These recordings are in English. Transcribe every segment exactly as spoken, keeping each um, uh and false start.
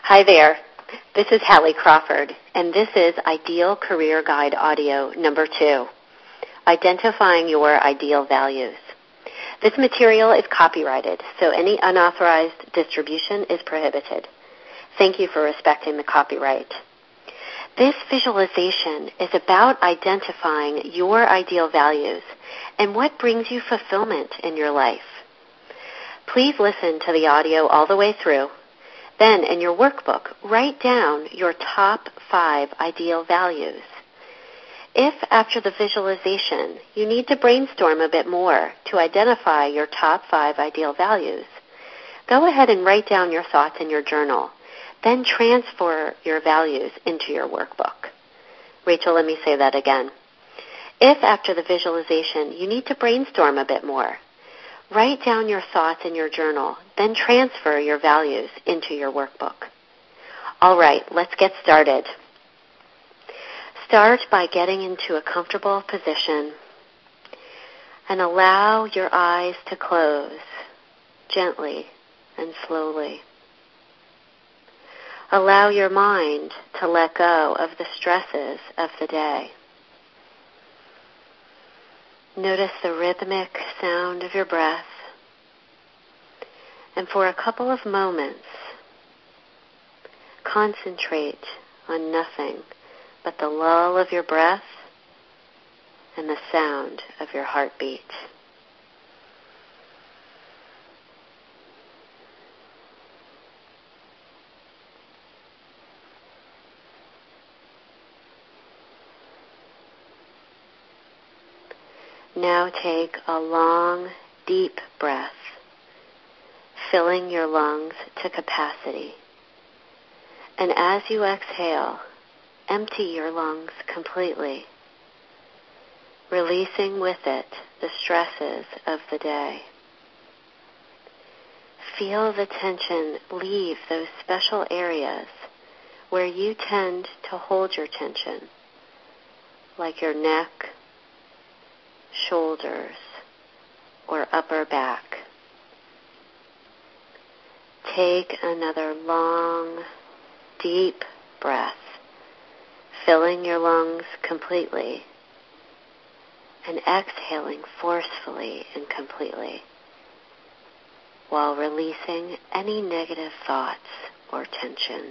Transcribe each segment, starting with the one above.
Hi there. This is Hallie Crawford, and this is Ideal Career Guide Audio number two, Identifying Your Ideal Values. This material is copyrighted, so any unauthorized distribution is prohibited. Thank you for respecting the copyright. This visualization is about identifying your ideal values and what brings you fulfillment in your life. Please listen to the audio all the way through. Then, in your workbook, write down your top five ideal values. If, after the visualization, you need to brainstorm a bit more to identify your top five ideal values, go ahead and write down your thoughts in your journal. Then transfer your values into your workbook. Rachel, let me say that again. If, after the visualization, you need to brainstorm a bit more, write down your thoughts in your journal, then transfer your values into your workbook. All right, let's get started. Start by getting into a comfortable position and allow your eyes to close gently and slowly. Allow your mind to let go of the stresses of the day. Notice the rhythmic sound of your breath. And for a couple of moments, concentrate on nothing but the lull of your breath and the sound of your heartbeat. Now take a long, deep breath, filling your lungs to capacity. And as you exhale, empty your lungs completely, releasing with it the stresses of the day. Feel the tension leave those special areas where you tend to hold your tension, like your neck, shoulders, or upper back. Take another long, deep breath, filling your lungs completely and exhaling forcefully and completely while releasing any negative thoughts or tension.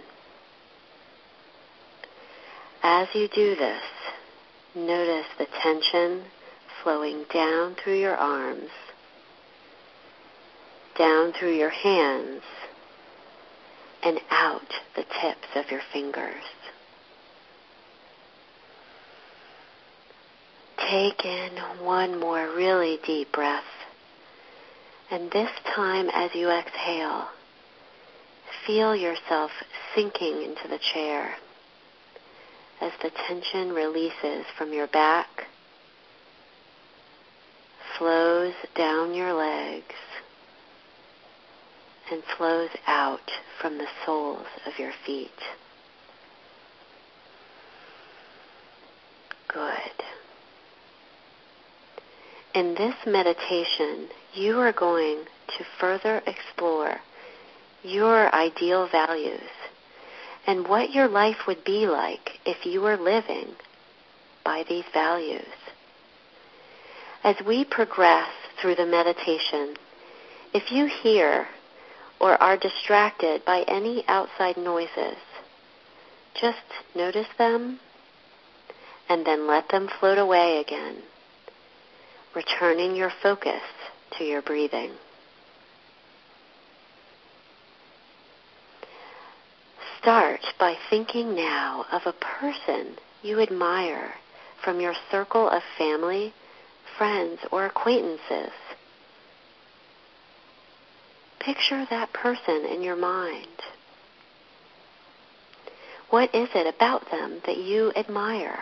As you do this, notice the tension flowing down through your arms, down through your hands, and out the tips of your fingers. Take in one more really deep breath, and this time as you exhale, feel yourself sinking into the chair as the tension releases from your back, flows down your legs, and flows out from the soles of your feet. Good. In this meditation, you are going to further explore your ideal values and what your life would be like if you were living by these values. As we progress through the meditation, if you hear or are distracted by any outside noises, just notice them and then let them float away again, returning your focus to your breathing. Start by thinking now of a person you admire from your circle of family, friends, or acquaintances. Picture that person in your mind. What is it about them that you admire?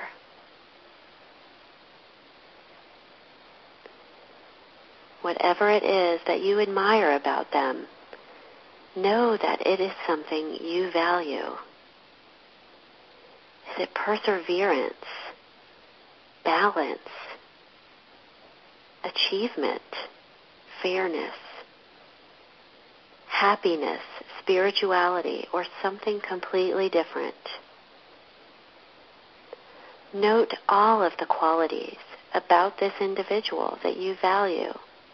Whatever it is that you admire about them, know that it is something you value. Is it perseverance, balance, achievement, fairness, happiness, spirituality, or something completely different. Note all of the qualities about this individual that you value.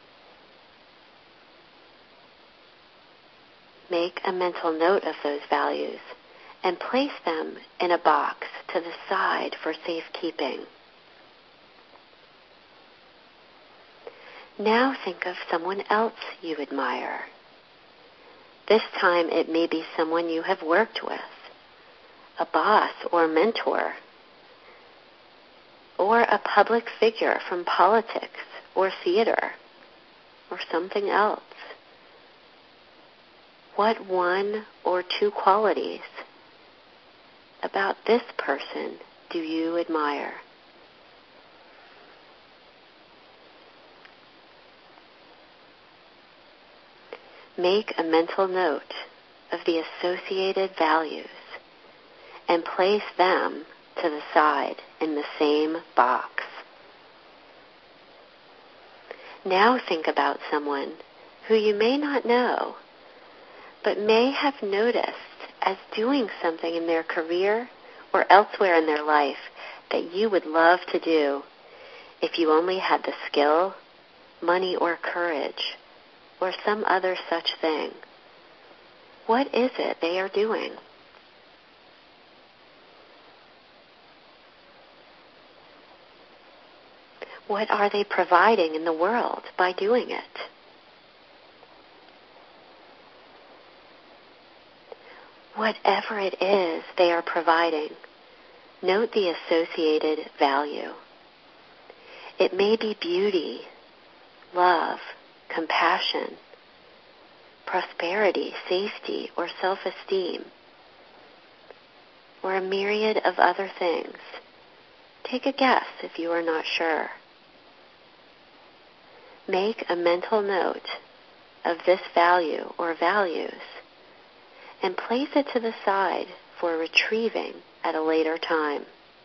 Make a mental note of those values and place them in a box to the side for safekeeping. Now think of someone else you admire. This time it may be someone you have worked with, a boss or mentor, or a public figure from politics or theater, or something else. What one or two qualities about this person do you admire? Make a mental note of the associated values and place them to the side in the same box. Now think about someone who you may not know, but may have noticed as doing something in their career or elsewhere in their life that you would love to do if you only had the skill, money, or courage, or some other such thing. What is it they are doing? What are they providing in the world by doing it? Whatever it is they are providing, note the associated value. It may be beauty, love, compassion, prosperity, safety, or self-esteem, or a myriad of other things. Take a guess if you are not sure. Make a mental note of this value or values and place it to the side for retrieving at a later time.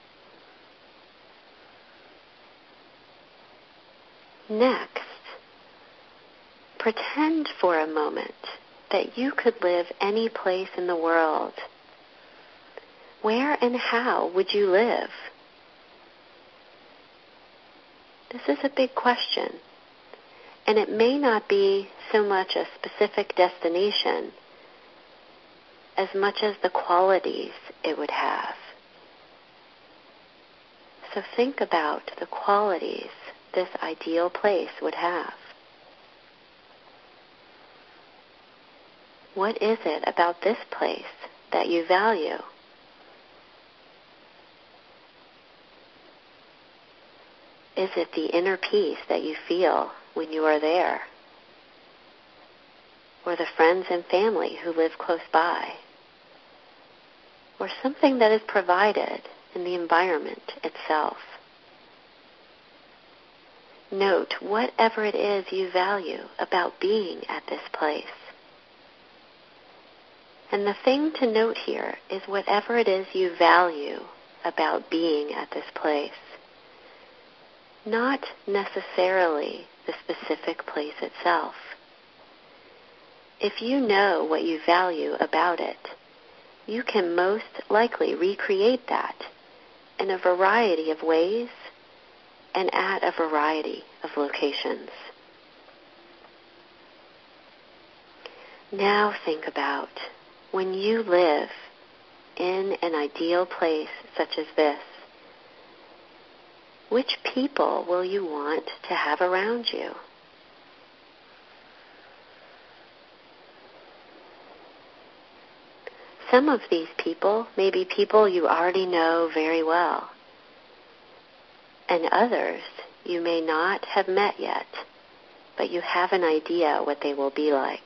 Next, pretend for a moment that you could live any place in the world. Where and how would you live? This is a big question, and it may not be so much a specific destination as much as the qualities it would have. So think about the qualities this ideal place would have. What is it about this place that you value? Is it the inner peace that you feel when you are there? Or the friends and family who live close by? Or something that is provided in the environment itself? Note whatever it is you value about being at this place. And the thing to note here is whatever it is you value about being at this place. Not necessarily the specific place itself. If you know what you value about it, you can most likely recreate that in a variety of ways and at a variety of locations. Now think about when you live in an ideal place such as this, which people will you want to have around you? Some of these people may be people you already know very well, and others you may not have met yet, but you have an idea what they will be like.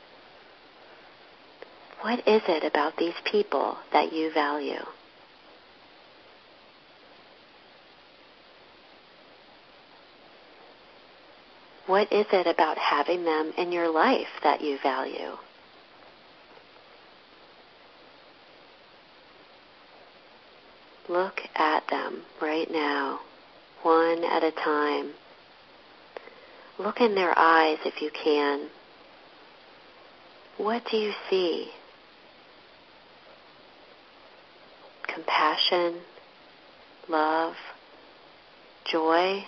What is it about these people that you value? What is it about having them in your life that you value? Look at them right now, one at a time. Look in their eyes if you can. What do you see? Compassion, love, joy?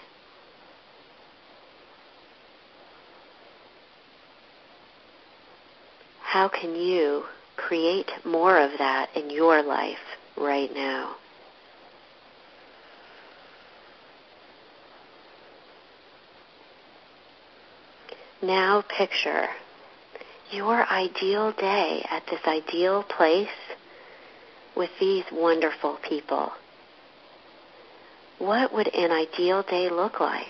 How can you create more of that in your life right now? Now picture your ideal day at this ideal place with these wonderful people. What would an ideal day look like?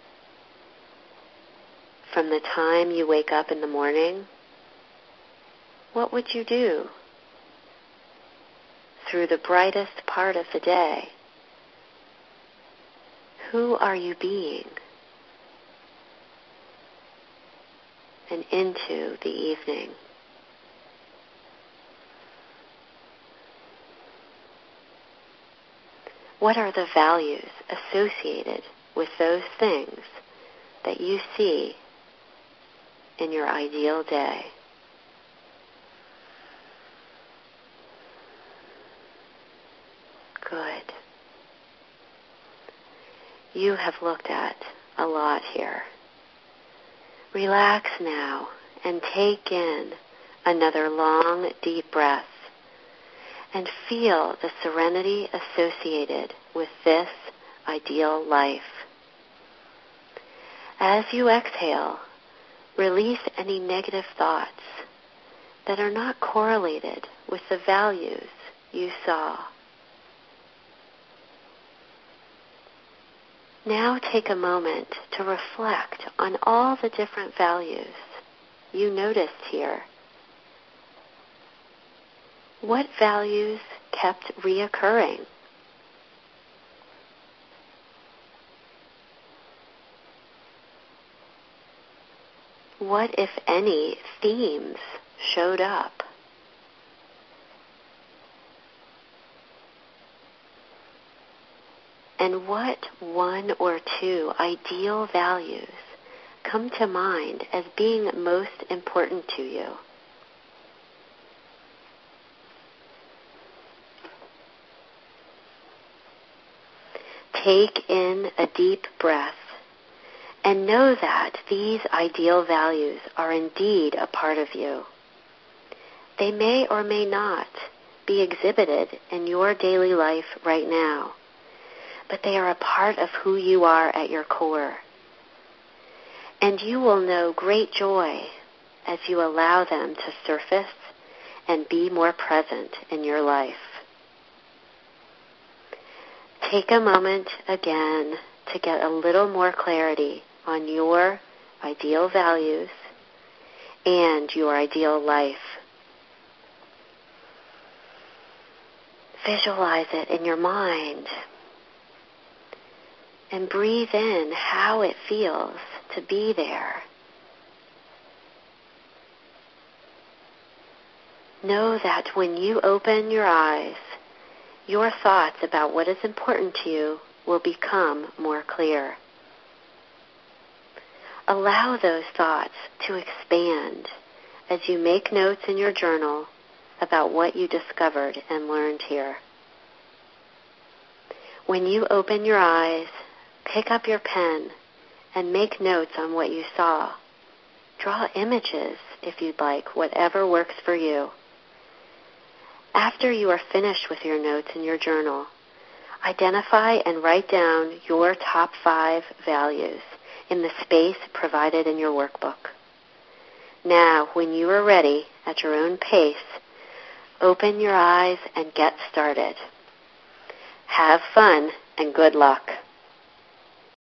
From the time you wake up in the morning, what would you do? Through the brightest part of the day, who are you being? And into the evening. What are the values associated with those things that you see in your ideal day? Good. You have looked at a lot here. Relax now and take in another long, deep breath and feel the serenity associated with this ideal life. As you exhale, release any negative thoughts that are not correlated with the values you saw. Now take a moment to reflect on all the different values you noticed here. What values kept reoccurring? What, if any, themes showed up? And what one or two ideal values come to mind as being most important to you? Take in a deep breath and know that these ideal values are indeed a part of you. They may or may not be exhibited in your daily life right now, but they are a part of who you are at your core. And you will know great joy as you allow them to surface and be more present in your life. Take a moment again to get a little more clarity on your ideal values and your ideal life. Visualize it in your mind and breathe in how it feels to be there. Know that when you open your eyes, your thoughts about what is important to you will become more clear. Allow those thoughts to expand as you make notes in your journal about what you discovered and learned here. When you open your eyes, pick up your pen and make notes on what you saw. Draw images if you'd like, whatever works for you. After you are finished with your notes in your journal, identify and write down your top five values in the space provided in your workbook. Now, when you are ready, at your own pace, open your eyes and get started. Have fun and good luck.